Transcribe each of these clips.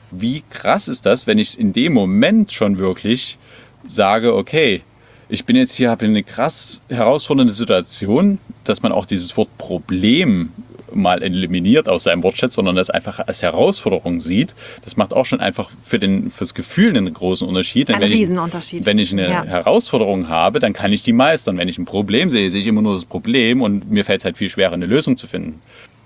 wie krass ist das, wenn ich in dem Moment schon wirklich sage, okay, ich bin jetzt hier, habe eine krass herausfordernde Situation, dass man auch dieses Wort Problem mal eliminiert aus seinem Wortschatz, sondern das einfach als Herausforderung sieht. Das macht auch schon einfach fürs Gefühl einen großen Unterschied. Ein Riesenunterschied. Wenn ich eine Herausforderung habe, dann kann ich die meistern. Wenn ich ein Problem sehe, sehe ich immer nur das Problem und mir fällt es halt viel schwerer, eine Lösung zu finden.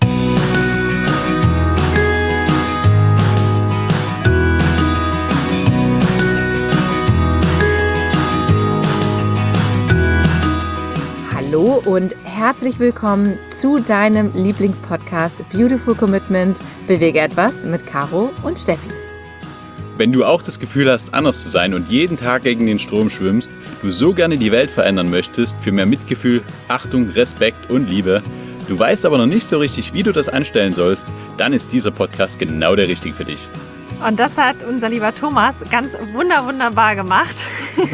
Hallo und herzlich willkommen zu deinem Lieblingspodcast Beautiful Commitment – Bewege etwas mit Caro und Steffi. Wenn du auch das Gefühl hast, anders zu sein und jeden Tag gegen den Strom schwimmst, du so gerne die Welt verändern möchtest für mehr Mitgefühl, Achtung, Respekt und Liebe, du weißt aber noch nicht so richtig, wie du das anstellen sollst, dann ist dieser Podcast genau der richtige für dich. Und das hat unser lieber Thomas ganz wunderbar gemacht.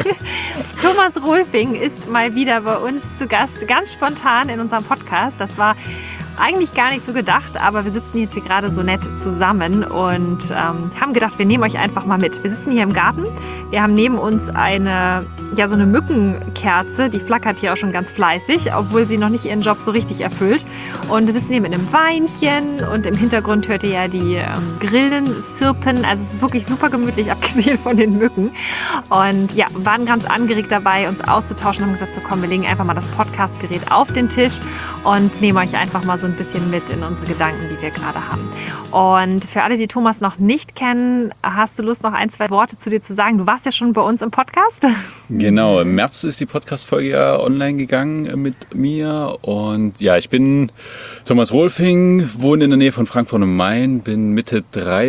Thomas Rolfing ist mal wieder bei uns zu Gast, ganz spontan in unserem Podcast. Das war eigentlich gar nicht so gedacht, aber wir sitzen jetzt hier gerade so nett zusammen und haben gedacht, wir nehmen euch einfach mal mit. Wir sitzen hier im Garten, wir haben neben uns so eine Mückenkerze, die flackert hier auch schon ganz fleißig, obwohl sie noch nicht ihren Job so richtig erfüllt. Und wir sitzen hier mit einem Weinchen und im Hintergrund hört ihr ja die Grillen zirpen. Also es ist wirklich super gemütlich, abgesehen von den Mücken. Und ja, waren ganz angeregt dabei, uns auszutauschen und haben gesagt, so komm, wir legen einfach mal das Podcastgerät auf den Tisch und nehmen euch einfach mal so ein bisschen mit in unsere Gedanken, die wir gerade haben. Und für alle, die Thomas noch nicht kennen, hast du Lust, noch ein, zwei Worte zu dir zu sagen? Du warst ja schon bei uns im Podcast. Genau, im März ist die Podcast-Folge ja online gegangen mit mir. Und ja, ich bin Thomas Rolfing, wohne in der Nähe von Frankfurt am Main, bin Mitte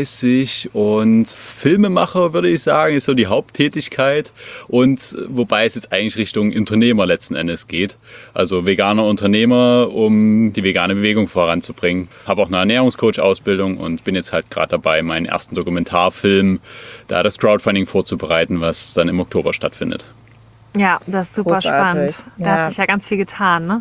30 und Filmemacher, würde ich sagen, ist so die Haupttätigkeit. Und wobei es jetzt eigentlich Richtung Unternehmer letzten Endes geht. Also veganer Unternehmer, um die vegane Bewegung voranzubringen. Habe auch eine Ernährungscoach-Ausbildung und bin jetzt halt gerade dabei, meinen ersten Dokumentarfilm, da das Crowdfunding vorzubereiten, was dann im Oktober stattfindet. Ja, das ist super Großartig. Spannend. Da hat sich ja ganz viel getan, ne?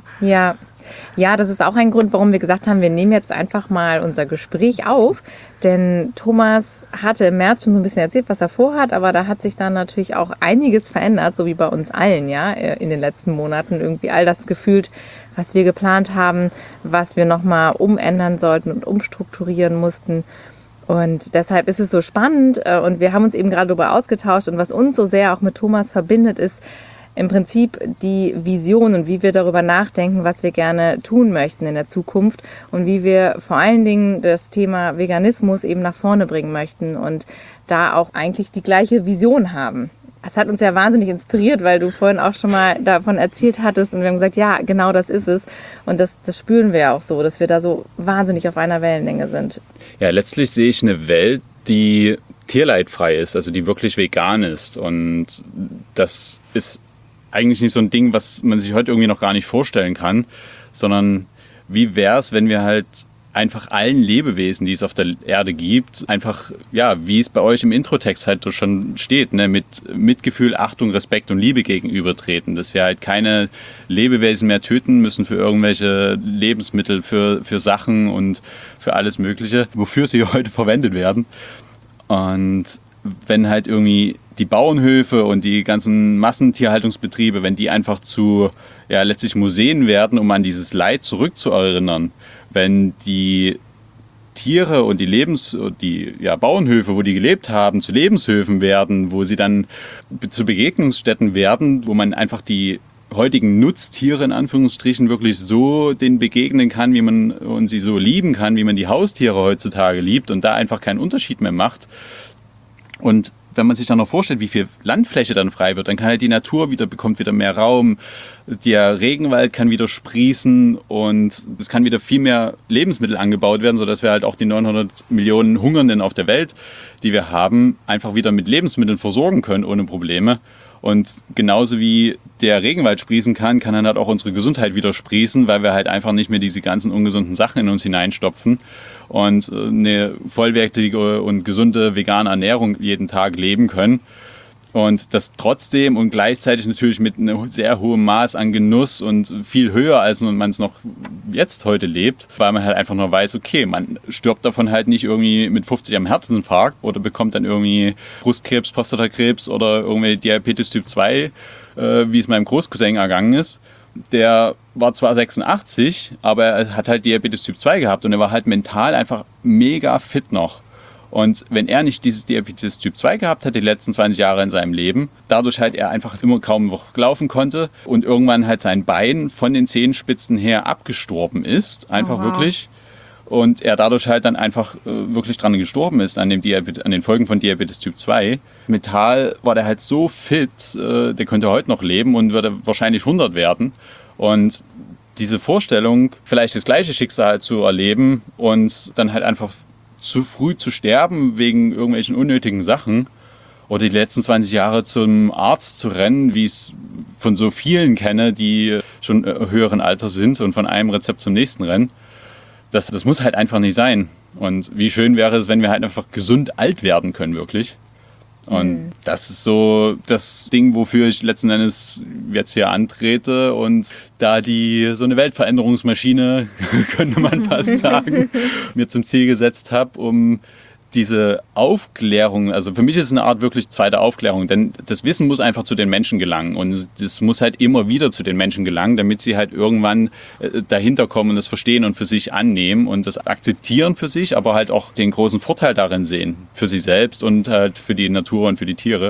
Ja, das ist auch ein Grund, warum wir gesagt haben, wir nehmen jetzt einfach mal unser Gespräch auf. Denn Thomas hatte im März schon so ein bisschen erzählt, was er vorhat, aber da hat sich dann natürlich auch einiges verändert, so wie bei uns allen, ja, in den letzten Monaten. Irgendwie all das gefühlt, was wir geplant haben, was wir nochmal umändern sollten und umstrukturieren mussten. Und deshalb ist es so spannend und wir haben uns eben gerade darüber ausgetauscht und was uns so sehr auch mit Thomas verbindet, ist im Prinzip die Vision und wie wir darüber nachdenken, was wir gerne tun möchten in der Zukunft und wie wir vor allen Dingen das Thema Veganismus eben nach vorne bringen möchten und da auch eigentlich die gleiche Vision haben. Das hat uns ja wahnsinnig inspiriert, weil du vorhin auch schon mal davon erzählt hattest und wir haben gesagt, ja, genau das ist es. Und das spüren wir ja auch so, dass wir da so wahnsinnig auf einer Wellenlänge sind. Ja, letztlich sehe ich eine Welt, die tierleidfrei ist, also die wirklich vegan ist. Und das ist eigentlich nicht so ein Ding, was man sich heute irgendwie noch gar nicht vorstellen kann, sondern wie wäre es, wenn wir halt einfach allen Lebewesen, die es auf der Erde gibt, einfach, ja, wie es bei euch im Introtext halt schon steht, ne, mit Mitgefühl, Achtung, Respekt und Liebe gegenübertreten, dass wir halt keine Lebewesen mehr töten müssen für irgendwelche Lebensmittel, für Sachen und für alles Mögliche, wofür sie heute verwendet werden. Und wenn halt irgendwie die Bauernhöfe und die ganzen Massentierhaltungsbetriebe, wenn die einfach zu, ja, letztlich Museen werden, um an dieses Leid zurückzuerinnern, wenn die Tiere und die Bauernhöfe, wo die gelebt haben, zu Lebenshöfen werden, wo sie dann zu Begegnungsstätten werden, wo man einfach die heutigen Nutztiere in Anführungsstrichen wirklich so denen begegnen kann, wie man und sie so lieben kann, wie man die Haustiere heutzutage liebt und da einfach keinen Unterschied mehr macht. Und wenn man sich dann noch vorstellt, wie viel Landfläche dann frei wird, dann kann halt die Natur bekommt wieder mehr Raum, der Regenwald kann wieder sprießen und es kann wieder viel mehr Lebensmittel angebaut werden, sodass wir halt auch die 900 Millionen Hungernden auf der Welt, die wir haben, einfach wieder mit Lebensmitteln versorgen können ohne Probleme. Und genauso wie der Regenwald sprießen kann dann halt auch unsere Gesundheit wieder sprießen, weil wir halt einfach nicht mehr diese ganzen ungesunden Sachen in uns hineinstopfen und eine vollwertige und gesunde vegane Ernährung jeden Tag leben können. Und das trotzdem und gleichzeitig natürlich mit einem sehr hohen Maß an Genuss und viel höher, als man es noch jetzt heute lebt, weil man halt einfach nur weiß, okay, man stirbt davon halt nicht irgendwie mit 50 am Herzinfarkt oder bekommt dann irgendwie Brustkrebs, Prostatakrebs oder irgendwie Diabetes Typ 2, wie es meinem Großcousin ergangen ist. Der war zwar 86, aber er hat halt Diabetes Typ 2 gehabt und er war halt mental einfach mega fit noch. Und wenn er nicht dieses Diabetes Typ 2 gehabt hat, die letzten 20 Jahre in seinem Leben, dadurch halt er einfach immer kaum noch laufen konnte und irgendwann halt sein Bein von den Zehenspitzen her abgestorben ist, einfach wirklich. Und er dadurch halt dann einfach wirklich dran gestorben ist an den Folgen von Diabetes Typ 2. Mental war der halt so fit, der könnte heute noch leben und würde wahrscheinlich 100 werden. Und diese Vorstellung, vielleicht das gleiche Schicksal zu erleben und dann halt einfach zu früh zu sterben wegen irgendwelchen unnötigen Sachen oder die letzten 20 Jahre zum Arzt zu rennen, wie ich es von so vielen kenne, die schon höheren Alter sind und von einem Rezept zum nächsten rennen, das muss halt einfach nicht sein. Und wie schön wäre es, wenn wir halt einfach gesund alt werden können, wirklich. Und das ist so das Ding, wofür ich letzten Endes jetzt hier antrete und da so eine Weltveränderungsmaschine, könnte man fast sagen, mir zum Ziel gesetzt habe, um diese Aufklärung, also für mich ist es eine Art wirklich zweite Aufklärung, denn das Wissen muss einfach zu den Menschen gelangen und das muss halt immer wieder zu den Menschen gelangen, damit sie halt irgendwann dahinter kommen und das verstehen und für sich annehmen und das akzeptieren für sich, aber halt auch den großen Vorteil darin sehen, für sich selbst und halt für die Natur und für die Tiere.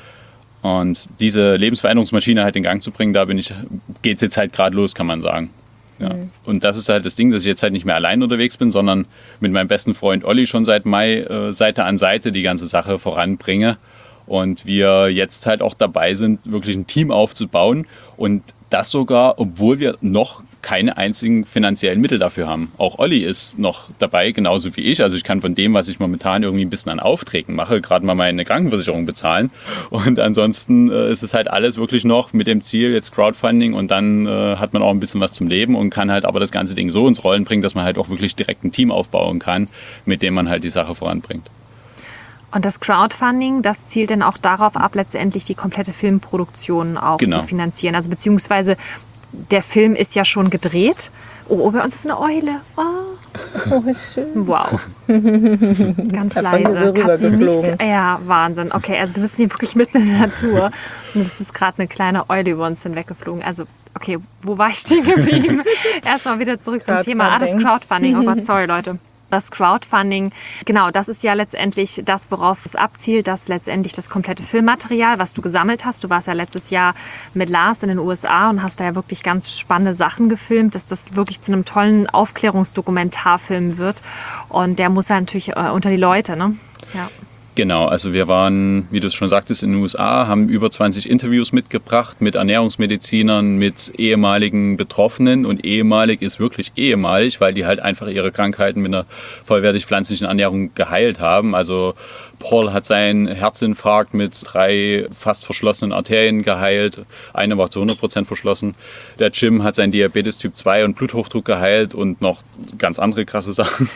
Und diese Lebensveränderungsmaschine halt in Gang zu bringen, geht's jetzt halt gerade los, kann man sagen. Ja. Und das ist halt das Ding, dass ich jetzt halt nicht mehr allein unterwegs bin, sondern mit meinem besten Freund Olli schon seit Mai Seite an Seite die ganze Sache voranbringe. Und wir jetzt halt auch dabei sind, wirklich ein Team aufzubauen. Und das sogar, obwohl wir noch keine einzigen finanziellen Mittel dafür haben. Auch Olli ist noch dabei, genauso wie ich. Also ich kann von dem, was ich momentan irgendwie ein bisschen an Aufträgen mache, gerade mal meine Krankenversicherung bezahlen. Und ansonsten ist es halt alles wirklich noch mit dem Ziel, jetzt Crowdfunding und dann hat man auch ein bisschen was zum Leben und kann halt aber das ganze Ding so ins Rollen bringen, dass man halt auch wirklich direkt ein Team aufbauen kann, mit dem man halt die Sache voranbringt. Und das Crowdfunding, das zielt dann auch darauf ab, letztendlich die komplette Filmproduktion auch zu finanzieren. Also beziehungsweise der Film ist ja schon gedreht. Oh, bei uns ist eine Eule. Oh, schön. Wow. Ganz leise. Katze nicht. Ja, Wahnsinn. Okay, also wir sitzen hier wirklich mitten in der Natur. Und es ist gerade eine kleine Eule über uns hinweggeflogen. Also, okay, wo war ich stehen geblieben? Erstmal wieder zurück zum Thema. Das Crowdfunding. Oh Gott, sorry, Leute. Das Crowdfunding, genau, das ist ja letztendlich das, worauf es abzielt, dass letztendlich das komplette Filmmaterial, was du gesammelt hast, du warst ja letztes Jahr mit Lars in den USA und hast da ja wirklich ganz spannende Sachen gefilmt, dass das wirklich zu einem tollen Aufklärungsdokumentarfilm wird und der muss ja natürlich unter die Leute, ne? Ja. Genau, also wir waren, wie du es schon sagtest, in den USA, haben über 20 Interviews mitgebracht mit Ernährungsmedizinern, mit ehemaligen Betroffenen und ehemalig ist wirklich ehemalig, weil die halt einfach ihre Krankheiten mit einer vollwertig pflanzlichen Ernährung geheilt haben. Also Paul hat seinen Herzinfarkt mit 3 fast verschlossenen Arterien geheilt, eine war zu 100% verschlossen. Der Jim hat seinen Diabetes Typ 2 und Bluthochdruck geheilt und noch ganz andere krasse Sachen.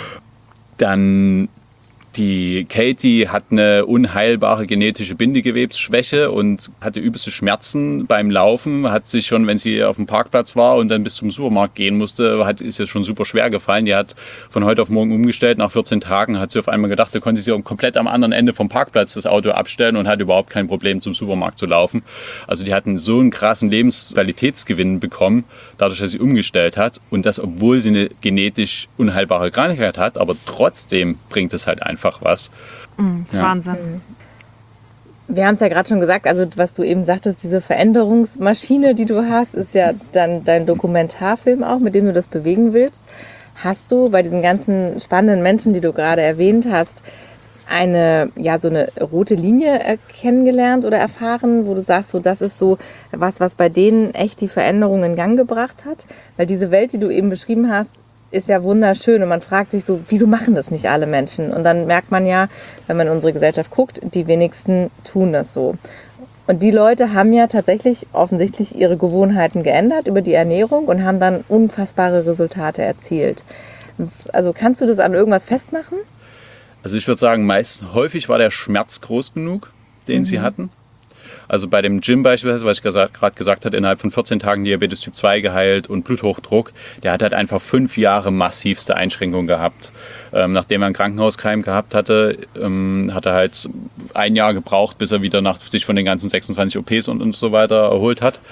Dann die Katie hat eine unheilbare genetische Bindegewebsschwäche und hatte übelste Schmerzen beim Laufen. Hat sich schon, wenn sie auf dem Parkplatz war und dann bis zum Supermarkt gehen musste, ist ihr schon super schwer gefallen. Die hat von heute auf morgen umgestellt. Nach 14 Tagen hat sie auf einmal gedacht, da konnte sie komplett am anderen Ende vom Parkplatz das Auto abstellen und hat überhaupt kein Problem, zum Supermarkt zu laufen. Also die hatten so einen krassen Lebensqualitätsgewinn bekommen, dadurch, dass sie umgestellt hat. Und das, obwohl sie eine genetisch unheilbare Krankheit hat, aber trotzdem bringt es halt einfach was. Das ist Wahnsinn. Wir haben es ja gerade schon gesagt, also was du eben sagtest, diese Veränderungsmaschine, die du hast, ist ja dann dein Dokumentarfilm auch, mit dem du das bewegen willst. Hast du bei diesen ganzen spannenden Menschen, die du gerade erwähnt hast, so eine rote Linie kennengelernt oder erfahren, wo du sagst, so das ist so was bei denen echt die Veränderung in Gang gebracht hat? Weil diese Welt, die du eben beschrieben hast, ist ja wunderschön und man fragt sich so, wieso machen das nicht alle Menschen? Und dann merkt man ja, wenn man in unsere Gesellschaft guckt, die wenigsten tun das so. Und die Leute haben ja tatsächlich offensichtlich ihre Gewohnheiten geändert über die Ernährung und haben dann unfassbare Resultate erzielt. Also kannst du das an irgendwas festmachen? Also ich würde sagen, häufig war der Schmerz groß genug. den sie hatten. Also bei dem Jim beispielsweise, was ich gerade gesagt habe, innerhalb von 14 Tagen Diabetes Typ 2 geheilt und Bluthochdruck, der hat halt einfach 5 Jahre massivste Einschränkungen gehabt. Nachdem er einen Krankenhauskeim gehabt hatte, hat er halt 1 Jahr gebraucht, bis er wieder sich von den ganzen 26 OPs und so weiter erholt hat.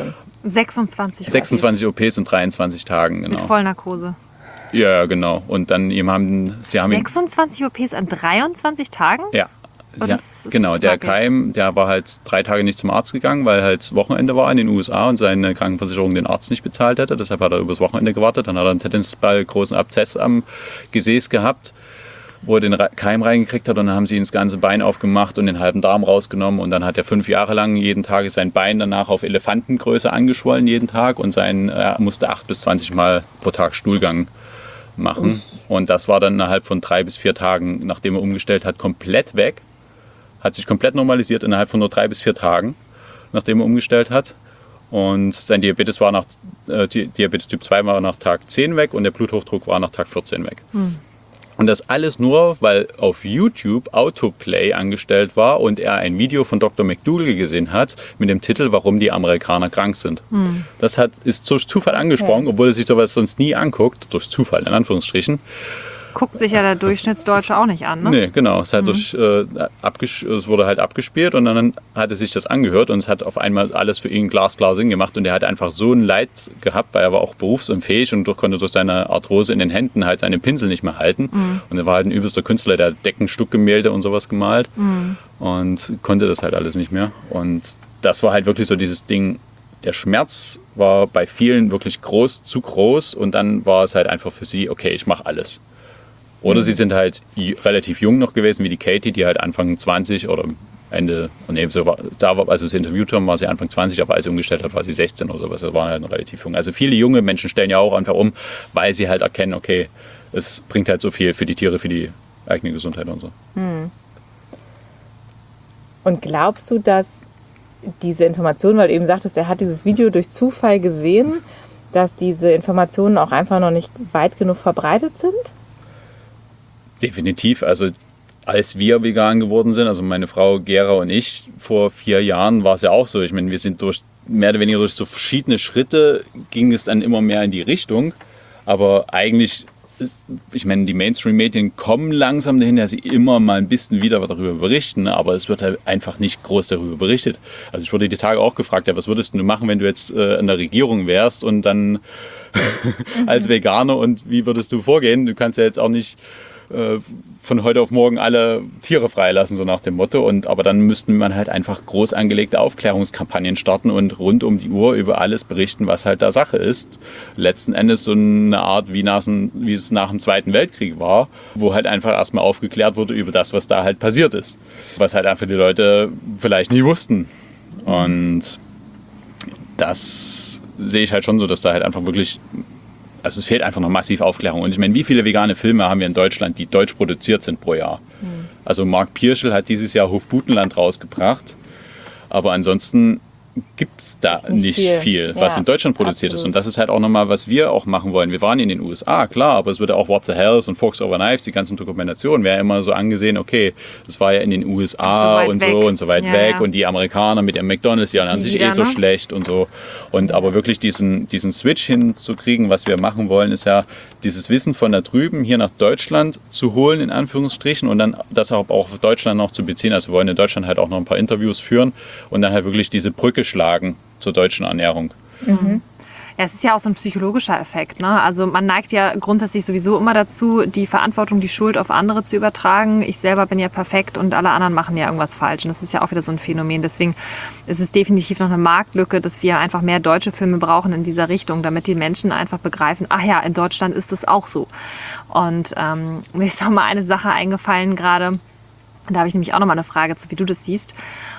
26 OPs in 23 Tagen, genau. Mit Vollnarkose. Ja, genau. Und dann sie haben 26 OPs an 23 Tagen? Ja. Das ist genau, der tragisch. Keim, der war halt 3 Tage nicht zum Arzt gegangen, weil halt Wochenende war in den USA und seine Krankenversicherung den Arzt nicht bezahlt hätte. Deshalb hat er übers Wochenende gewartet. Dann hat er einen Tennisball großen Abszess am Gesäß gehabt, wo er den Keim reingekriegt hat. Und dann haben sie ihm das ganze Bein aufgemacht und den halben Darm rausgenommen. Und dann hat er 5 Jahre lang jeden Tag sein Bein danach auf Elefantengröße angeschwollen jeden Tag. Und er musste 8 bis 20 Mal pro Tag Stuhlgang machen. Und das war dann innerhalb von 3 bis 4 Tagen, nachdem er umgestellt hat, komplett weg. Hat sich komplett normalisiert innerhalb von nur 3 bis 4 Tagen, nachdem er umgestellt hat. Und sein Diabetes Diabetes Typ 2 war nach Tag 10 weg und der Bluthochdruck war nach Tag 14 weg. Und das alles nur, weil auf YouTube Autoplay angestellt war und er ein Video von Dr. McDougall gesehen hat mit dem Titel "Warum die Amerikaner krank sind". Das ist durch Zufall angesprungen, obwohl er sich sowas sonst nie anguckt, durch Zufall in Anführungsstrichen. Guckt sich ja der Durchschnittsdeutsche auch nicht an, ne? Nee, genau. Es wurde halt abgespielt und dann hat er sich das angehört und es hat auf einmal alles für ihn glasklar Sinn gemacht und er hat einfach so ein Leid gehabt, weil er war auch berufsunfähig und konnte durch seine Arthrose in den Händen halt seine Pinsel nicht mehr halten. Und er war halt ein übelster Künstler, der hat Deckenstuckgemälde und sowas gemalt und konnte das halt alles nicht mehr. Und das war halt wirklich so dieses Ding, der Schmerz war bei vielen wirklich zu groß und dann war es halt einfach für sie, okay, ich mache alles. Oder sie sind halt relativ jung noch gewesen, wie die Katie, die halt Anfang 20 oder Ende, als wir sie interviewt haben, war sie Anfang 20, aber als sie umgestellt hat, war sie 16 oder sowas. Das waren halt relativ jung. Also viele junge Menschen stellen ja auch einfach um, weil sie halt erkennen, okay, es bringt halt so viel für die Tiere, für die eigene Gesundheit und so. Und glaubst du, dass diese Informationen, weil du eben sagtest, er hat dieses Video durch Zufall gesehen, dass diese Informationen auch einfach noch nicht weit genug verbreitet sind? Definitiv. Also als wir vegan geworden sind, also meine Frau Gera und ich, vor 4 Jahren war es ja auch so. Ich meine, wir sind mehr oder weniger durch so verschiedene Schritte ging es dann immer mehr in die Richtung. Aber eigentlich, ich meine, die Mainstream-Medien kommen langsam dahin, dass sie immer mal ein bisschen wieder darüber berichten, aber es wird halt einfach nicht groß darüber berichtet. Also ich wurde die Tage auch gefragt, ja, was würdest du machen, wenn du jetzt in der Regierung wärst und dann als Veganer und wie würdest du vorgehen? Du kannst ja jetzt auch nicht von heute auf morgen alle Tiere freilassen, so nach dem Motto. Aber dann müssten man halt einfach groß angelegte Aufklärungskampagnen starten und rund um die Uhr über alles berichten, was halt da Sache ist. Letzten Endes so eine Art, wie es nach dem Zweiten Weltkrieg war, wo halt einfach erstmal aufgeklärt wurde über das, was da halt passiert ist. Was halt einfach die Leute vielleicht nie wussten. Und das sehe ich halt schon so, dass da halt einfach wirklich... Also es fehlt einfach noch massiv Aufklärung. Und ich meine, wie viele vegane Filme haben wir in Deutschland, die deutsch produziert sind pro Jahr? Also Marc Pirschl hat dieses Jahr Hofbutenland rausgebracht. Aber ansonsten gibt es da nicht viel, was in Deutschland produziert ist. Und das ist halt auch nochmal, was wir auch machen wollen. Wir waren in den USA, klar, aber es wird ja auch What the Hells und Forks Over Knives, die ganzen Dokumentationen, wäre immer so angesehen, okay, das war ja in den USA und so weit weg. Und die Amerikaner mit ihrem McDonald's, die ernähren sich so schlecht und so. Und aber wirklich diesen Switch hinzukriegen, was wir machen wollen, ist ja dieses Wissen von da drüben hier nach Deutschland zu holen, in Anführungsstrichen, und dann das auch auf Deutschland noch zu beziehen. Also wir wollen in Deutschland halt auch noch ein paar Interviews führen und dann halt wirklich diese Brücke schlagen zur deutschen Ernährung. Ja, es ist ja auch so ein psychologischer Effekt, ne? Also man neigt ja grundsätzlich sowieso immer dazu, die Verantwortung, die Schuld auf andere zu übertragen. Ich selber bin ja perfekt und alle anderen machen ja irgendwas falsch. Und das ist ja auch wieder so ein Phänomen. Deswegen ist es definitiv noch eine Marktlücke, dass wir einfach mehr deutsche Filme brauchen in dieser Richtung, damit die Menschen einfach begreifen, ach ja, in Deutschland ist es auch so. Und mir ist noch mal eine Sache eingefallen gerade. Da habe ich nämlich auch noch mal eine Frage zu, wie du das siehst.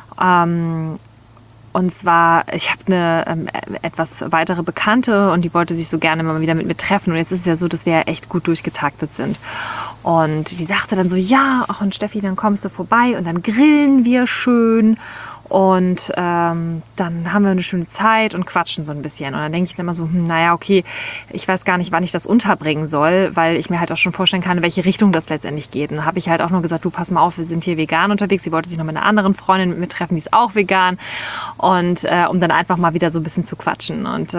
Und zwar, ich habe eine etwas weitere Bekannte und die wollte sich so gerne mal wieder mit mir treffen. Und jetzt ist es ja so, dass wir ja echt gut durchgetaktet sind. Und die sagte dann so, ja, ach und Steffi, dann kommst du vorbei und dann grillen wir schön. Und dann haben wir eine schöne Zeit und quatschen so ein bisschen. Und dann denke ich dann immer so, naja, okay, ich weiß gar nicht, wann ich das unterbringen soll, weil ich mir halt auch schon vorstellen kann, in welche Richtung das letztendlich geht. Und dann habe ich halt auch nur gesagt, du, pass mal auf, wir sind hier vegan unterwegs. Sie wollte sich noch mit einer anderen Freundin mit mir treffen, die ist auch vegan. Und um dann einfach mal wieder so ein bisschen zu quatschen. Und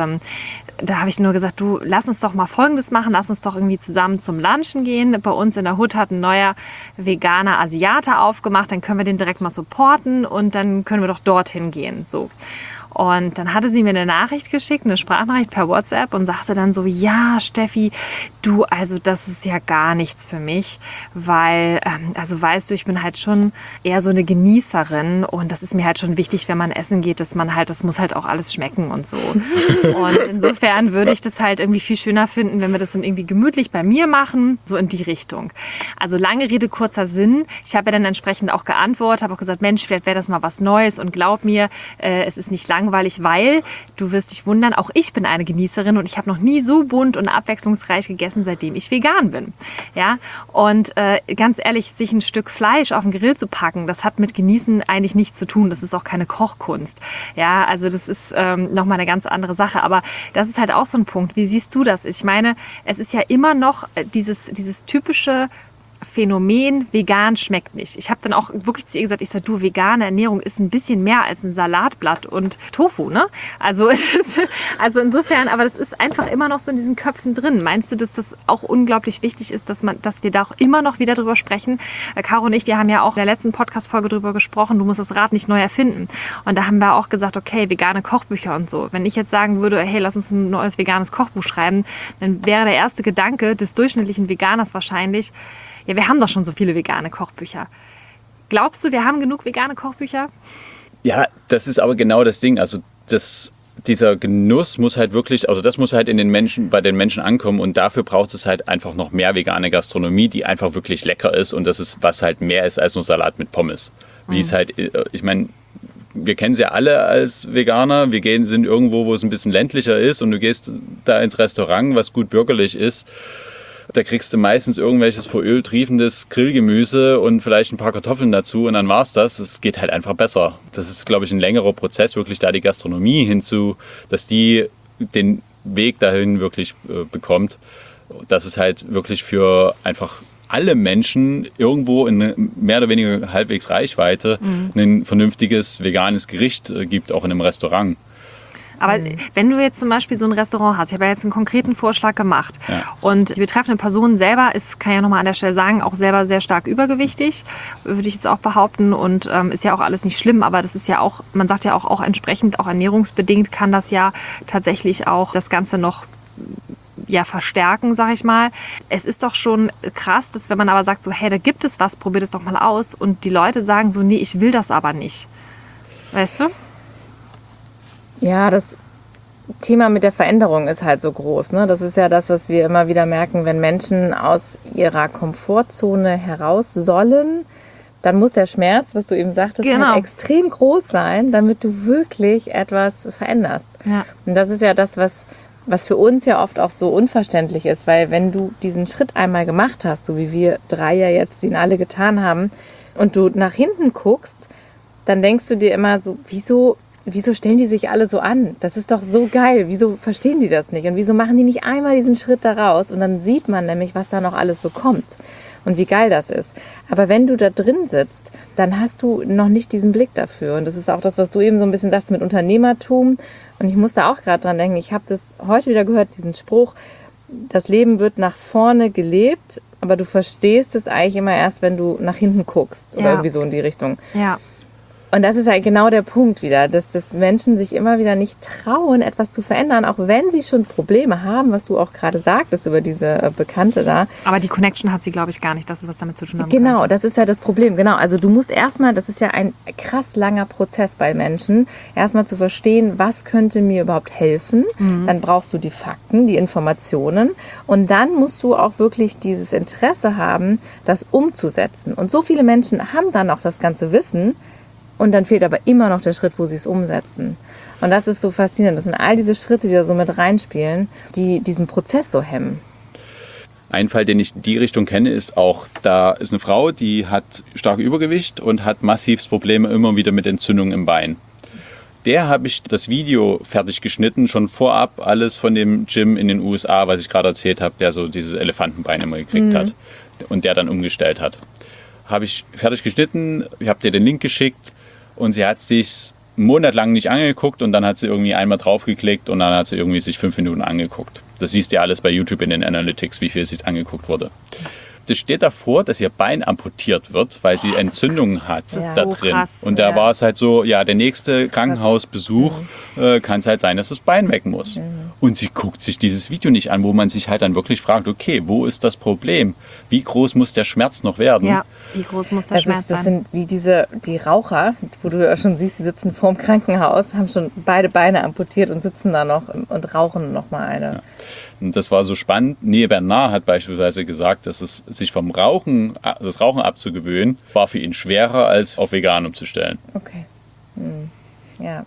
da habe ich nur gesagt, du, lass uns doch mal Folgendes machen. Lass uns doch irgendwie zusammen zum Lunchen gehen. Bei uns in der Hut hat ein neuer veganer Asiate aufgemacht. Dann können wir den direkt mal supporten und dann können wir doch dorthin gehen. So. Und dann hatte sie mir eine Nachricht geschickt, eine Sprachnachricht per WhatsApp und sagte dann so, ja, Steffi, du, also das ist ja gar nichts für mich, weil, also weißt du, ich bin halt schon eher so eine Genießerin und das ist mir halt schon wichtig, wenn man essen geht, dass man halt, das muss halt auch alles schmecken und so. Und insofern würde ich das halt irgendwie viel schöner finden, wenn wir das dann irgendwie gemütlich bei mir machen, so in die Richtung. Also lange Rede, kurzer Sinn. Ich habe ja dann entsprechend auch geantwortet, habe auch gesagt, Mensch, vielleicht wäre das mal was Neues und glaub mir, es ist nicht langweilig, weil, du wirst dich wundern, auch ich bin eine Genießerin und ich habe noch nie so bunt und abwechslungsreich gegessen, seitdem ich vegan bin. Ja? Und ganz ehrlich, sich ein Stück Fleisch auf den Grill zu packen, das hat mit Genießen eigentlich nichts zu tun. Das ist auch keine Kochkunst. Ja, also das ist nochmal eine ganz andere Sache. Aber das ist halt auch so ein Punkt. Wie siehst du das? Ich meine, es ist ja immer noch dieses typische Phänomen, vegan schmeckt nicht. Ich habe dann auch wirklich zu ihr gesagt, ich sage, du, vegane Ernährung ist ein bisschen mehr als ein Salatblatt und Tofu, ne? Also es ist, also insofern, aber das ist einfach immer noch so in diesen Köpfen drin. Meinst du, dass das auch unglaublich wichtig ist, dass wir da auch immer noch wieder drüber sprechen? Caro und ich, wir haben ja auch in der letzten Podcast-Folge drüber gesprochen, du musst das Rad nicht neu erfinden. Und da haben wir auch gesagt, okay, vegane Kochbücher und so. Wenn ich jetzt sagen würde, hey, lass uns ein neues veganes Kochbuch schreiben, dann wäre der erste Gedanke des durchschnittlichen Veganers wahrscheinlich, ja, wir haben doch schon so viele vegane Kochbücher. Glaubst du, wir haben genug vegane Kochbücher? Ja, das ist aber genau das Ding. Also dieser Genuss muss halt wirklich, also das muss halt bei den Menschen ankommen und dafür braucht es halt einfach noch mehr vegane Gastronomie, die einfach wirklich lecker ist und das ist, was halt mehr ist als nur Salat mit Pommes. Wie es halt, ich meine, wir kennen sie ja alle als Veganer, sind irgendwo, wo es ein bisschen ländlicher ist und du gehst da ins Restaurant, was gut bürgerlich ist. Da kriegst du meistens irgendwelches vor Öl triefendes Grillgemüse und vielleicht ein paar Kartoffeln dazu und dann war's das. Es geht halt einfach besser. Das ist, glaube ich, ein längerer Prozess, wirklich da die Gastronomie dass die den Weg dahin wirklich bekommt. Dass es halt wirklich für einfach alle Menschen irgendwo in mehr oder weniger halbwegs Reichweite ein vernünftiges veganes Gericht gibt, auch in einem Restaurant. Aber wenn du jetzt zum Beispiel so ein Restaurant hast, ich habe ja jetzt einen konkreten Vorschlag gemacht und die betreffende Person selber ist, kann ja nochmal an der Stelle sagen, auch selber sehr stark übergewichtig, würde ich jetzt auch behaupten und ist ja auch alles nicht schlimm, aber das ist ja auch, man sagt ja auch entsprechend, auch ernährungsbedingt kann das ja tatsächlich auch das Ganze noch verstärken, sag ich mal. Es ist doch schon krass, dass wenn man aber sagt so, hey, da gibt es was, probier das doch mal aus und die Leute sagen so, nee, ich will das aber nicht. Weißt du? Ja, das Thema mit der Veränderung ist halt so groß. Ne? Das ist ja das, was wir immer wieder merken, wenn Menschen aus ihrer Komfortzone heraus sollen, dann muss der Schmerz, was du eben sagtest, halt extrem groß sein, damit du wirklich etwas veränderst. Ja. Und das ist ja das, was für uns ja oft auch so unverständlich ist, weil wenn du diesen Schritt einmal gemacht hast, so wie wir 3 ja jetzt den alle getan haben, und du nach hinten guckst, dann denkst du dir immer so, wieso stellen die sich alle so an? Das ist doch so geil. Wieso verstehen die das nicht? Und wieso machen die nicht einmal diesen Schritt da raus? Und dann sieht man nämlich, was da noch alles so kommt und wie geil das ist. Aber wenn du da drin sitzt, dann hast du noch nicht diesen Blick dafür. Und das ist auch das, was du eben so ein bisschen sagst mit Unternehmertum. Und ich musste auch gerade dran denken, ich habe das heute wieder gehört, diesen Spruch, das Leben wird nach vorne gelebt, aber du verstehst es eigentlich immer erst, wenn du nach hinten guckst. Oder irgendwie so in die Richtung. Ja. Und das ist halt genau der Punkt wieder, dass Menschen sich immer wieder nicht trauen, etwas zu verändern, auch wenn sie schon Probleme haben, was du auch gerade sagtest über diese Bekannte da. Aber die Connection hat sie, glaube ich, gar nicht, dass es was damit zu tun hat. Genau, das ist ja das Problem. Genau, also du musst erstmal, das ist ja ein krass langer Prozess bei Menschen, erstmal zu verstehen, was könnte mir überhaupt helfen. Dann brauchst du die Fakten, die Informationen und dann musst du auch wirklich dieses Interesse haben, das umzusetzen. Und so viele Menschen haben dann auch das ganze Wissen, und dann fehlt aber immer noch der Schritt, wo sie es umsetzen. Und das ist so faszinierend. Das sind all diese Schritte, die da so mit reinspielen, die diesen Prozess so hemmen. Ein Fall, den ich in die Richtung kenne, ist auch, da ist eine Frau, die hat stark Übergewicht und hat massivst Probleme immer wieder mit Entzündungen im Bein. Der habe ich das Video fertig geschnitten, schon vorab alles von dem Jim in den USA, was ich gerade erzählt habe, der so dieses Elefantenbein immer gekriegt hat und der dann umgestellt hat. Habe ich fertig geschnitten, ich habe dir den Link geschickt und sie hat sich einen Monat lang nicht angeguckt und dann hat sie irgendwie einmal draufgeklickt und dann hat sie irgendwie sich 5 Minuten angeguckt. Das siehst du ja alles bei YouTube in den Analytics, wie viel sich angeguckt wurde. Das steht davor, dass ihr Bein amputiert wird, weil sie Entzündungen hat da drin. Krass. Und da war es halt so, ja, der nächste Krankenhausbesuch kann es halt sein, dass das Bein weg muss. Und sie guckt sich dieses Video nicht an, wo man sich halt dann wirklich fragt, okay, wo ist das Problem? Wie groß muss der Schmerz noch werden? Ja, wie groß muss der Schmerz sein? Das sind wie die Raucher, wo du ja schon siehst, die sitzen vorm Krankenhaus, haben schon beide Beine amputiert und sitzen da noch und rauchen noch mal eine. Ja. Und das war so spannend. Neil Bernard hat beispielsweise gesagt, dass es sich vom Rauchen, das Rauchen abzugewöhnen, war für ihn schwerer, als auf vegan umzustellen. Okay. Ja.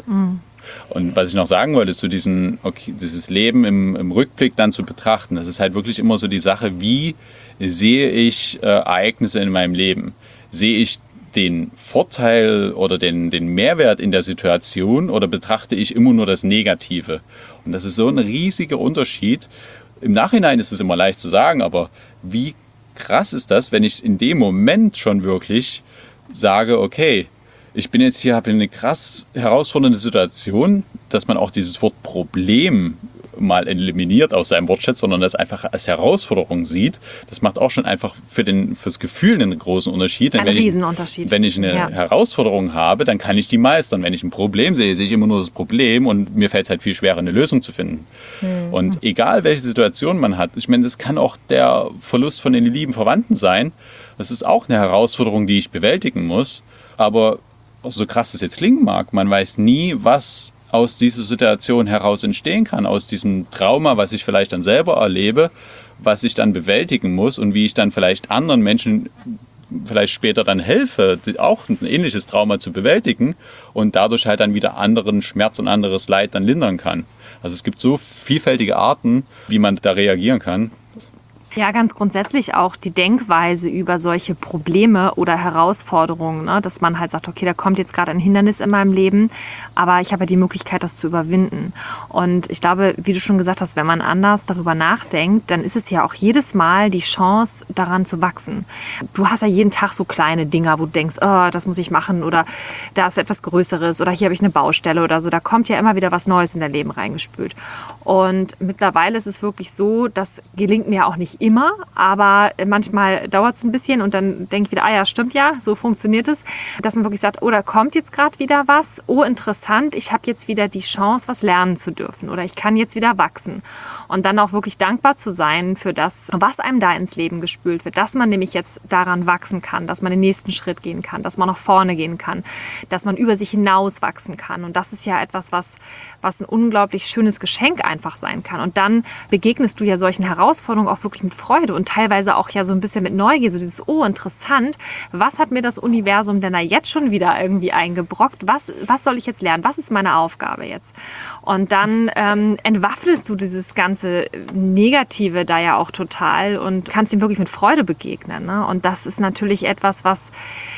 Und was ich noch sagen wollte, zu dieses Leben im Rückblick dann zu betrachten, das ist halt wirklich immer so die Sache, wie sehe ich Ereignisse in meinem Leben? Sehe ich den Vorteil oder den Mehrwert in der Situation oder betrachte ich immer nur das Negative? Und das ist so ein riesiger Unterschied. Im Nachhinein ist es immer leicht zu sagen, aber wie krass ist das, wenn ich in dem Moment schon wirklich sage, okay, ich bin jetzt hier, habe eine krass herausfordernde Situation, dass man auch dieses Wort Problem mal eliminiert aus seinem Wortschatz, sondern das einfach als Herausforderung sieht. Das macht auch schon einfach fürs Gefühl einen großen Unterschied. Ein Riesenunterschied. Wenn ich eine Herausforderung habe, dann kann ich die meistern. Wenn ich ein Problem sehe, sehe ich immer nur das Problem und mir fällt es halt viel schwerer, eine Lösung zu finden. Und egal, welche Situation man hat, ich meine, das kann auch der Verlust von den lieben Verwandten sein. Das ist auch eine Herausforderung, die ich bewältigen muss. Aber so krass das jetzt klingen mag, man weiß nie, was aus dieser Situation heraus entstehen kann, aus diesem Trauma, was ich vielleicht dann selber erlebe, was ich dann bewältigen muss und wie ich dann vielleicht anderen Menschen vielleicht später dann helfe, auch ein ähnliches Trauma zu bewältigen und dadurch halt dann wieder anderen Schmerz und anderes Leid dann lindern kann. Also es gibt so vielfältige Arten, wie man da reagieren kann. Ja, ganz grundsätzlich auch die Denkweise über solche Probleme oder Herausforderungen, ne? Dass man halt sagt, okay, da kommt jetzt gerade ein Hindernis in meinem Leben, aber ich habe ja die Möglichkeit, das zu überwinden. Und ich glaube, wie du schon gesagt hast, wenn man anders darüber nachdenkt, dann ist es ja auch jedes Mal die Chance, daran zu wachsen. Du hast ja jeden Tag so kleine Dinger, wo du denkst, oh, das muss ich machen oder da ist etwas Größeres oder hier habe ich eine Baustelle oder so. Da kommt ja immer wieder was Neues in dein Leben reingespült. Und mittlerweile ist es wirklich so, das gelingt mir auch nicht immer, aber manchmal dauert es ein bisschen und dann denke ich wieder, ah ja, stimmt ja, so funktioniert es, dass man wirklich sagt, oh, da kommt jetzt gerade wieder was, oh, interessant, ich habe jetzt wieder die Chance, was lernen zu dürfen oder ich kann jetzt wieder wachsen und dann auch wirklich dankbar zu sein für das, was einem da ins Leben gespült wird, dass man nämlich jetzt daran wachsen kann, dass man den nächsten Schritt gehen kann, dass man nach vorne gehen kann, dass man über sich hinaus wachsen kann und das ist ja etwas, was ein unglaublich schönes Geschenk einfach sein kann und dann begegnest du ja solchen Herausforderungen auch wirklich mit Freude und teilweise auch ja so ein bisschen mit Neugier, so dieses, oh, interessant, was hat mir das Universum denn da jetzt schon wieder irgendwie eingebrockt? Was soll ich jetzt lernen? Was ist meine Aufgabe jetzt? Und dann entwaffnest du dieses ganze Negative da ja auch total und kannst ihm wirklich mit Freude begegnen, ne? Und das ist natürlich etwas, was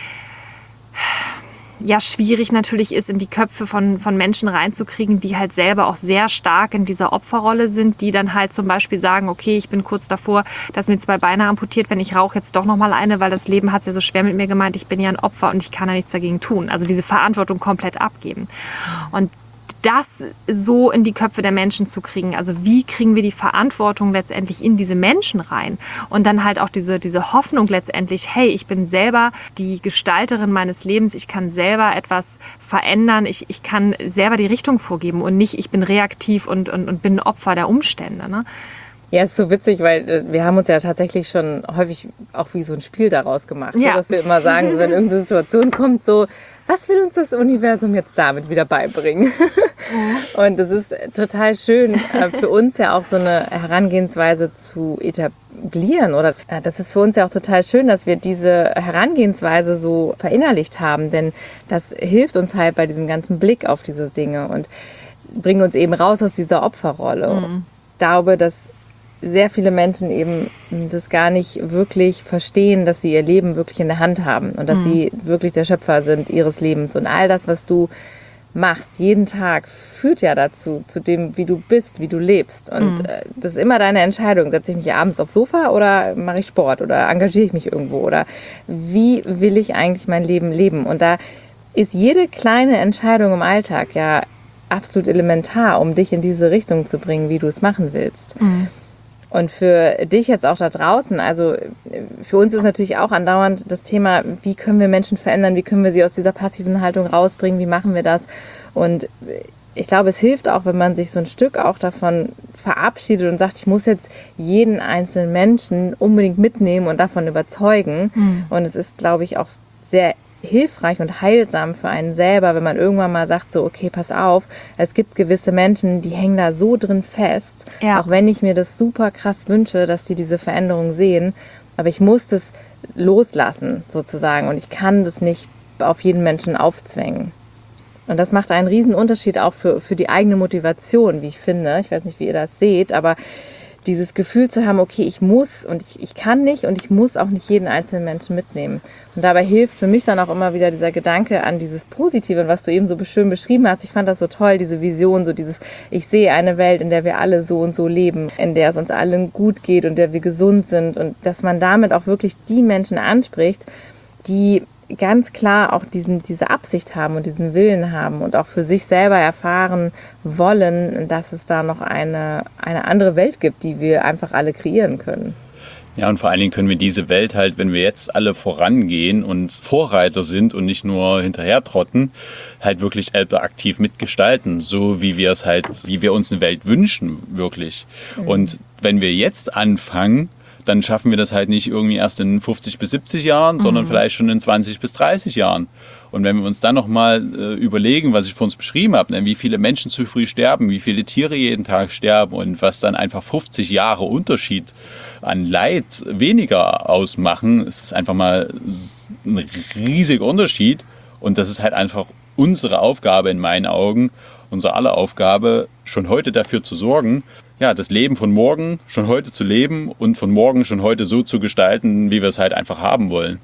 ja schwierig natürlich ist, in die Köpfe von Menschen reinzukriegen, die halt selber auch sehr stark in dieser Opferrolle sind, die dann halt zum Beispiel sagen, okay, ich bin kurz davor, dass mir 2 Beine amputiert, wenn ich rauche jetzt doch nochmal eine, weil das Leben hat es ja so schwer mit mir gemeint, ich bin ja ein Opfer und ich kann ja nichts dagegen tun. Also diese Verantwortung komplett abgeben. Und das so in die Köpfe der Menschen zu kriegen. Also wie kriegen wir die Verantwortung letztendlich in diese Menschen rein? Und dann halt auch diese Hoffnung letztendlich, hey, ich bin selber die Gestalterin meines Lebens, ich kann selber etwas verändern, ich kann selber die Richtung vorgeben und nicht, ich bin reaktiv und bin Opfer der Umstände, ne? Ja, ist so witzig, weil wir haben uns ja tatsächlich schon häufig auch wie so ein Spiel daraus gemacht. Ja. So, dass wir immer sagen, so, wenn irgendeine Situation kommt, so, was will uns das Universum jetzt damit wieder beibringen? Und das ist total schön für uns ja auch so eine Herangehensweise zu etablieren. Oder das ist für uns ja auch total schön, dass wir diese Herangehensweise so verinnerlicht haben. Denn das hilft uns halt bei diesem ganzen Blick auf diese Dinge und bringt uns eben raus aus dieser Opferrolle. Ich glaube, dass sehr viele Menschen eben das gar nicht wirklich verstehen, dass sie ihr Leben wirklich in der Hand haben und dass sie wirklich der Schöpfer sind ihres Lebens. Und all das, was du machst, jeden Tag, führt ja dazu, zu dem, wie du bist, wie du lebst. Und das ist immer deine Entscheidung. Setze ich mich abends aufs Sofa oder mache ich Sport oder engagiere ich mich irgendwo? Oder wie will ich eigentlich mein Leben leben? Und da ist jede kleine Entscheidung im Alltag ja absolut elementar, um dich in diese Richtung zu bringen, wie du es machen willst. Und für dich jetzt auch da draußen, also für uns ist natürlich auch andauernd das Thema, wie können wir Menschen verändern, wie können wir sie aus dieser passiven Haltung rausbringen, wie machen wir das? Und ich glaube, es hilft auch, wenn man sich so ein Stück auch davon verabschiedet und sagt, ich muss jetzt jeden einzelnen Menschen unbedingt mitnehmen und davon überzeugen. Und es ist, glaube ich, auch sehr hilfreich und heilsam für einen selber, wenn man irgendwann mal sagt, so, okay, pass auf, es gibt gewisse Menschen, die hängen da so drin fest, auch wenn ich mir das super krass wünsche, dass die diese Veränderung sehen, aber ich muss das loslassen, sozusagen, und ich kann das nicht auf jeden Menschen aufzwängen. Und das macht einen riesen Unterschied auch für die eigene Motivation, wie ich finde. Ich weiß nicht, wie ihr das seht, aber dieses Gefühl zu haben, okay, ich muss und ich kann nicht und ich muss auch nicht jeden einzelnen Menschen mitnehmen. Und dabei hilft für mich dann auch immer wieder dieser Gedanke an dieses Positive, was du eben so schön beschrieben hast. Ich fand das so toll, diese Vision, so dieses, ich sehe eine Welt, in der wir alle so und so leben, in der es uns allen gut geht und in der wir gesund sind und dass man damit auch wirklich die Menschen anspricht, die ganz klar auch diese Absicht haben und diesen Willen haben und auch für sich selber erfahren wollen, dass es da noch eine andere Welt gibt, die wir einfach alle kreieren können. Ja, und vor allen Dingen können wir diese Welt halt, wenn wir jetzt alle vorangehen und Vorreiter sind und nicht nur hinterher trotten, halt wirklich aktiv mitgestalten, so wie wir es halt, wie wir uns eine Welt wünschen, wirklich. Und wenn wir jetzt anfangen, dann schaffen wir das halt nicht irgendwie erst in 50 bis 70 Jahren, sondern vielleicht schon in 20 bis 30 Jahren. Und wenn wir uns dann nochmal überlegen, was ich vor uns beschrieben habe, wie viele Menschen zu früh sterben, wie viele Tiere jeden Tag sterben und was dann einfach 50 Jahre Unterschied an Leid weniger ausmachen, ist es einfach mal ein riesiger Unterschied. Und das ist halt einfach unsere Aufgabe in meinen Augen, unsere aller Aufgabe, schon heute dafür zu sorgen, ja, das Leben von morgen schon heute zu leben und von morgen schon heute so zu gestalten, wie wir es halt einfach haben wollen.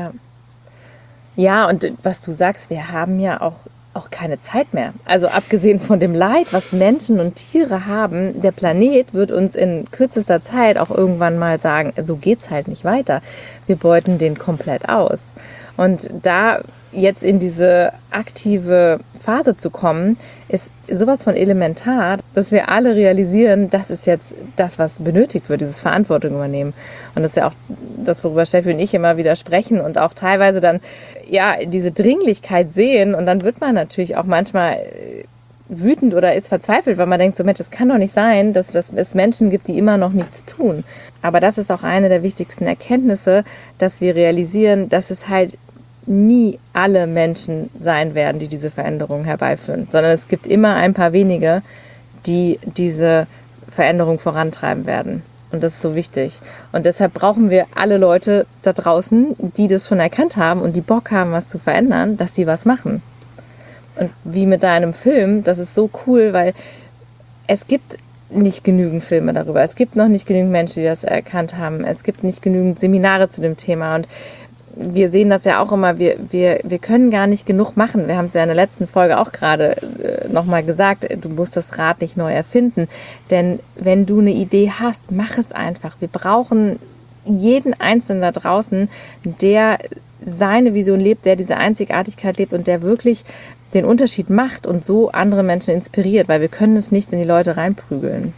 Ja, und was du sagst, wir haben ja auch keine Zeit mehr. Also abgesehen von dem Leid, was Menschen und Tiere haben, der Planet wird uns in kürzester Zeit auch irgendwann mal sagen, so geht's halt nicht weiter. Wir beuten den komplett aus. Und da jetzt in diese aktive Phase zu kommen, ist sowas von elementar, dass wir alle realisieren, das ist jetzt das, was benötigt wird, dieses Verantwortung übernehmen. Und das ist ja auch das, worüber Steffi und ich immer wieder sprechen und auch teilweise dann ja diese Dringlichkeit sehen. Und dann wird man natürlich auch manchmal wütend oder ist verzweifelt, weil man denkt so, Mensch, es kann doch nicht sein, dass es Menschen gibt, die immer noch nichts tun. Aber das ist auch eine der wichtigsten Erkenntnisse, dass wir realisieren, dass es halt nie alle Menschen sein werden, die diese Veränderung herbeiführen, sondern es gibt immer ein paar wenige, die diese Veränderung vorantreiben werden. Und das ist so wichtig. Und deshalb brauchen wir alle Leute da draußen, die das schon erkannt haben und die Bock haben, was zu verändern, dass sie was machen. Und wie mit deinem Film, das ist so cool, weil es gibt nicht genügend Filme darüber. Es gibt noch nicht genügend Menschen, die das erkannt haben. Es gibt nicht genügend Seminare zu dem Thema. Und wir sehen das ja auch immer, wir können gar nicht genug machen. Wir haben es ja in der letzten Folge auch gerade nochmal gesagt, du musst das Rad nicht neu erfinden. Denn wenn du eine Idee hast, mach es einfach. Wir brauchen jeden Einzelnen da draußen, der seine Vision lebt, der diese Einzigartigkeit lebt und der wirklich den Unterschied macht und so andere Menschen inspiriert, weil wir können es nicht in die Leute reinprügeln.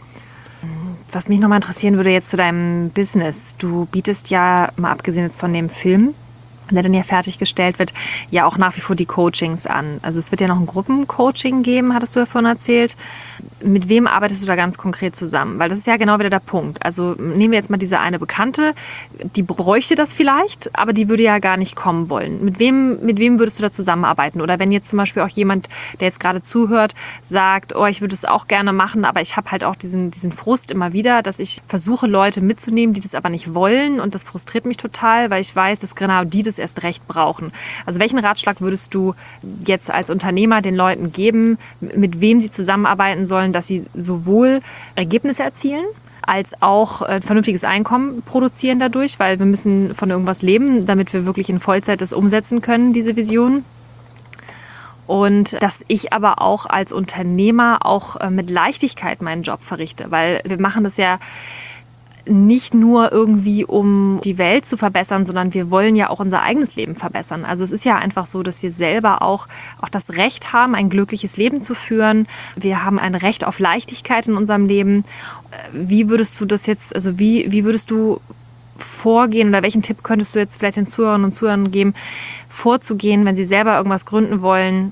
Was mich nochmal interessieren würde jetzt zu deinem Business. Du bietest ja, mal abgesehen jetzt von dem Film, der dann ja fertiggestellt wird, ja auch nach wie vor die Coachings an. Also es wird ja noch ein Gruppencoaching geben, hattest du ja vorhin erzählt. Mit wem arbeitest du da ganz konkret zusammen? Weil das ist ja genau wieder der Punkt. Also nehmen wir jetzt mal diese eine Bekannte, die bräuchte das vielleicht, aber die würde ja gar nicht kommen wollen. Mit wem würdest du da zusammenarbeiten? Oder wenn jetzt zum Beispiel auch jemand, der jetzt gerade zuhört, sagt, oh, ich würde es auch gerne machen, aber ich habe halt auch diesen Frust immer wieder, dass ich versuche, Leute mitzunehmen, die das aber nicht wollen und das frustriert mich total, weil ich weiß, dass genau die das erst recht brauchen. Also welchen Ratschlag würdest du jetzt als Unternehmer den Leuten geben, mit wem sie zusammenarbeiten sollen, dass sie sowohl Ergebnisse erzielen, als auch ein vernünftiges Einkommen produzieren dadurch, weil wir müssen von irgendwas leben, damit wir wirklich in Vollzeit das umsetzen können, diese Vision. Und dass ich aber auch als Unternehmer auch mit Leichtigkeit meinen Job verrichte, weil wir machen das ja nicht nur irgendwie, um die Welt zu verbessern, sondern wir wollen ja auch unser eigenes Leben verbessern. Also es ist ja einfach so, dass wir selber auch das Recht haben, ein glückliches Leben zu führen. Wir haben ein Recht auf Leichtigkeit in unserem Leben. Wie würdest du das jetzt, also wie würdest du vorgehen oder welchen Tipp könntest du jetzt vielleicht den Zuhörerinnen und Zuhörern geben, vorzugehen, wenn sie selber irgendwas gründen wollen?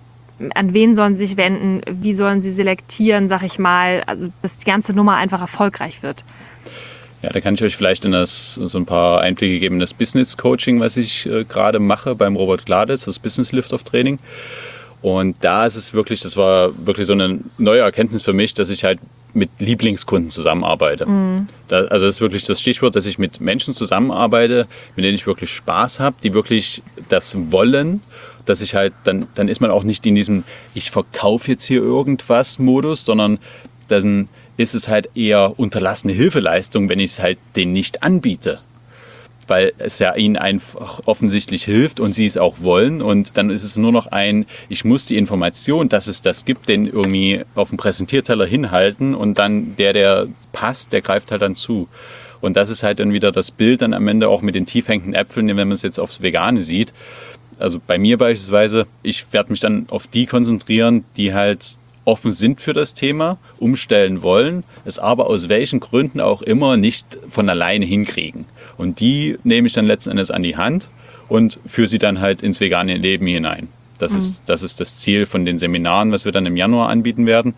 An wen sollen sie sich wenden? Wie sollen sie selektieren, sag ich mal, also dass die ganze Nummer einfach erfolgreich wird? Ja, da kann ich euch vielleicht so ein paar Einblicke geben in das Business Coaching, was ich gerade mache beim Robert Gladitz, das Business Lift-Off Training. Und da ist es wirklich, das war wirklich so eine neue Erkenntnis für mich, dass ich halt mit Lieblingskunden zusammenarbeite. Also das ist wirklich das Stichwort, dass ich mit Menschen zusammenarbeite, mit denen ich wirklich Spaß habe, die wirklich das wollen, dass ich halt, dann ist man auch nicht in diesem ich verkaufe jetzt hier irgendwas Modus, sondern dann ist es halt eher unterlassene Hilfeleistung, wenn ich es halt denen nicht anbiete. Weil es ja ihnen einfach offensichtlich hilft und sie es auch wollen. Und dann ist es nur noch ich muss die Information, dass es das gibt, den irgendwie auf dem Präsentierteller hinhalten und dann der passt, der greift halt dann zu. Und das ist halt dann wieder das Bild dann am Ende auch mit den tief hängenden Äpfeln, wenn man es jetzt aufs Vegane sieht. Also bei mir beispielsweise, ich werde mich dann auf die konzentrieren, die halt offen sind für das Thema, umstellen wollen, es aber aus welchen Gründen auch immer nicht von alleine hinkriegen. Und die nehme ich dann letzten Endes an die Hand und führe sie dann halt ins vegane Leben hinein. Das ist das Ziel von den Seminaren, was wir dann im Januar anbieten werden.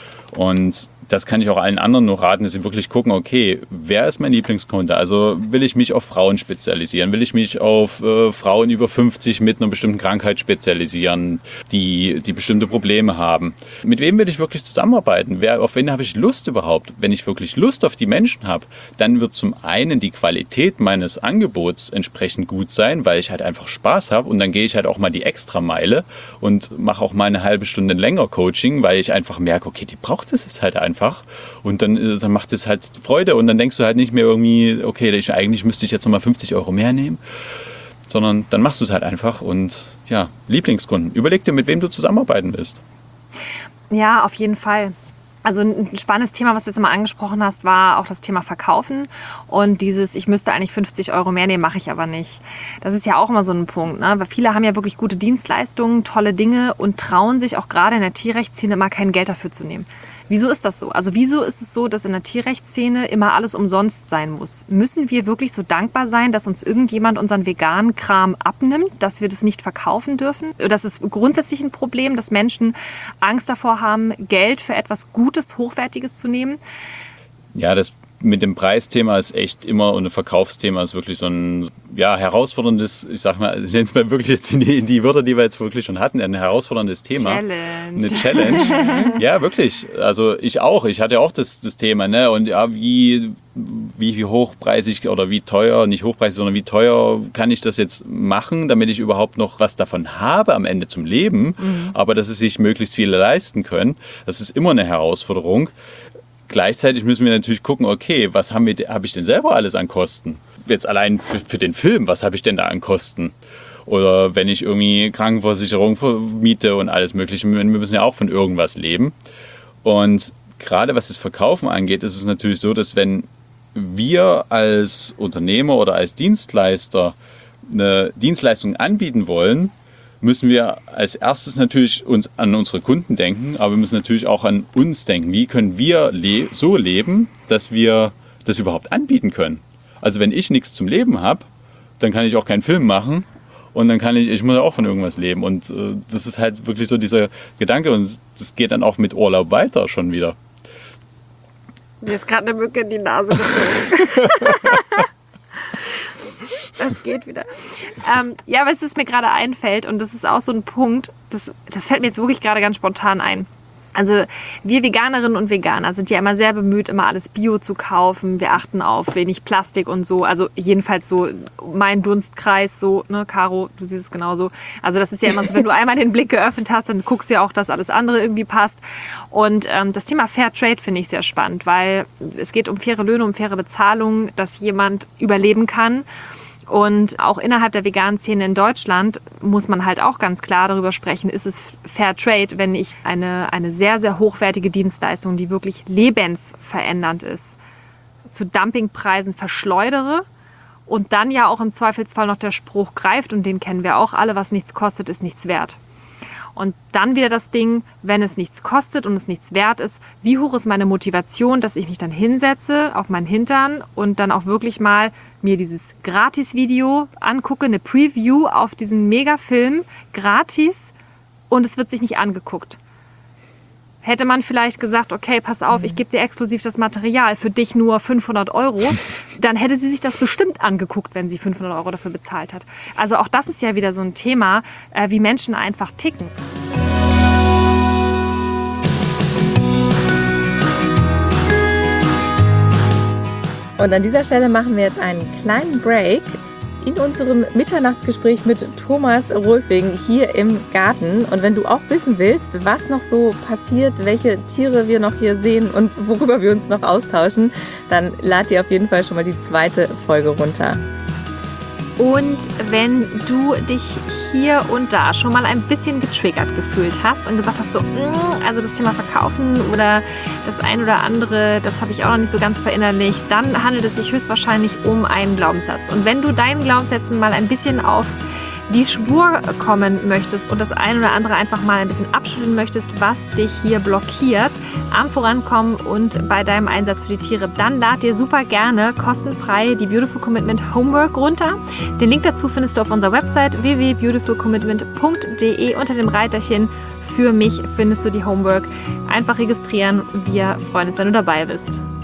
Und das kann ich auch allen anderen nur raten, dass sie wirklich gucken, okay, wer ist mein Lieblingskunde? Also will ich mich auf Frauen spezialisieren? Will ich mich auf Frauen über 50 mit einer bestimmten Krankheit spezialisieren, die bestimmte Probleme haben? Mit wem will ich wirklich zusammenarbeiten? Auf wen habe ich Lust überhaupt? Wenn ich wirklich Lust auf die Menschen habe, dann wird zum einen die Qualität meines Angebots entsprechend gut sein, weil ich halt einfach Spaß habe und dann gehe ich halt auch mal die Extrameile und mache auch mal eine halbe Stunde länger Coaching, weil ich einfach merke, okay, die braucht es jetzt halt einfach. Und dann macht es halt Freude und dann denkst du halt nicht mehr irgendwie, okay, eigentlich müsste ich jetzt nochmal 50 Euro mehr nehmen, sondern dann machst du es halt einfach und ja, Lieblingskunden. Überleg dir, mit wem du zusammenarbeiten willst. Ja, auf jeden Fall. Also ein spannendes Thema, was du jetzt mal angesprochen hast, war auch das Thema Verkaufen und ich müsste eigentlich 50 Euro mehr nehmen, mache ich aber nicht. Das ist ja auch immer so ein Punkt, ne? Weil viele haben ja wirklich gute Dienstleistungen, tolle Dinge und trauen sich auch gerade in der Tierrechtsszene immer kein Geld dafür zu nehmen. Wieso ist das so? Also wieso ist es so, dass in der Tierrechtsszene immer alles umsonst sein muss? Müssen wir wirklich so dankbar sein, dass uns irgendjemand unseren veganen Kram abnimmt, dass wir das nicht verkaufen dürfen? Das ist grundsätzlich ein Problem, dass Menschen Angst davor haben, Geld für etwas Gutes, Hochwertiges zu nehmen. Ja, das mit dem Preisthema ist echt immer und ein Verkaufsthema ist wirklich so ein herausforderndes, ich sag mal, ich nenne es mal wirklich jetzt in die Wörter, die wir jetzt wirklich schon hatten, ein herausforderndes Thema. Eine Challenge. Ja, wirklich. Also ich auch. Ich hatte auch das Thema, ne? Und ja, wie hochpreisig oder wie teuer, nicht hochpreisig, sondern wie teuer kann ich das jetzt machen, damit ich überhaupt noch was davon habe am Ende zum Leben, aber dass es sich möglichst viele leisten können. Das ist immer eine Herausforderung. Gleichzeitig müssen wir natürlich gucken, okay, was habe ich denn selber alles an Kosten? Jetzt allein für den Film, was habe ich denn da an Kosten? Oder wenn ich irgendwie Krankenversicherung vermiete und alles Mögliche. Wir müssen ja auch von irgendwas leben. Und gerade was das Verkaufen angeht, ist es natürlich so, dass wenn wir als Unternehmer oder als Dienstleister eine Dienstleistung anbieten wollen, müssen wir als erstes natürlich uns an unsere Kunden denken, aber wir müssen natürlich auch an uns denken. Wie können wir so leben, dass wir das überhaupt anbieten können? Also wenn ich nichts zum Leben habe, dann kann ich auch keinen Film machen und dann ich muss auch von irgendwas leben. Und das ist halt wirklich so dieser Gedanke und das geht dann auch mit Urlaub weiter schon wieder. Mir ist gerade eine Mücke in die Nase geflogen. Das geht wieder. Ja, was es mir gerade einfällt, und das ist auch so ein Punkt, das fällt mir jetzt wirklich gerade ganz spontan ein. Also wir Veganerinnen und Veganer sind ja immer sehr bemüht, immer alles Bio zu kaufen. Wir achten auf wenig Plastik und so. Also jedenfalls so mein Dunstkreis, so, ne, Caro, du siehst es genauso. Also das ist ja immer so, wenn du einmal den Blick geöffnet hast, dann guckst du ja auch, dass alles andere irgendwie passt. Und das Thema Fair Trade finde ich sehr spannend, weil es geht um faire Löhne, um faire Bezahlung, dass jemand überleben kann. Und auch innerhalb der veganen Szene in Deutschland muss man halt auch ganz klar darüber sprechen, ist es Fair Trade, wenn ich eine sehr, sehr hochwertige Dienstleistung, die wirklich lebensverändernd ist, zu Dumpingpreisen verschleudere und dann ja auch im Zweifelsfall noch der Spruch greift, und den kennen wir auch alle, was nichts kostet, ist nichts wert. Und dann wieder das Ding, wenn es nichts kostet und es nichts wert ist, wie hoch ist meine Motivation, dass ich mich dann hinsetze auf meinen Hintern und dann auch wirklich mal mir dieses Gratis-Video angucke, eine Preview auf diesen Megafilm, gratis, und es wird sich nicht angeguckt. Hätte man vielleicht gesagt, okay, pass auf, ich gebe dir exklusiv das Material, für dich nur 500 €, dann hätte sie sich das bestimmt angeguckt, wenn sie 500 € dafür bezahlt hat. Also auch das ist ja wieder so ein Thema, wie Menschen einfach ticken. Und an dieser Stelle machen wir jetzt einen kleinen Break in unserem Mitternachtsgespräch mit Thomas Rolfing hier im Garten. Und wenn du auch wissen willst, was noch so passiert, welche Tiere wir noch hier sehen und worüber wir uns noch austauschen, dann lad dir auf jeden Fall schon mal die 2. Folge runter. Und wenn du dich hier und da schon mal ein bisschen getriggert gefühlt hast und gesagt hast, so, also das Thema Verkaufen oder das ein oder andere, das habe ich auch noch nicht so ganz verinnerlicht, dann handelt es sich höchstwahrscheinlich um einen Glaubenssatz. Und wenn du deinen Glaubenssätzen mal ein bisschen auf die Spur kommen möchtest und das ein oder andere einfach mal ein bisschen abschütteln möchtest, was dich hier blockiert am Vorankommen und bei deinem Einsatz für die Tiere, dann lad dir super gerne kostenfrei die Beautiful Commitment Homework runter. Den Link dazu findest du auf unserer Website www.beautifulcommitment.de. Unter dem Reiterchen für mich findest du die Homework. Einfach registrieren. Wir freuen uns, wenn du dabei bist.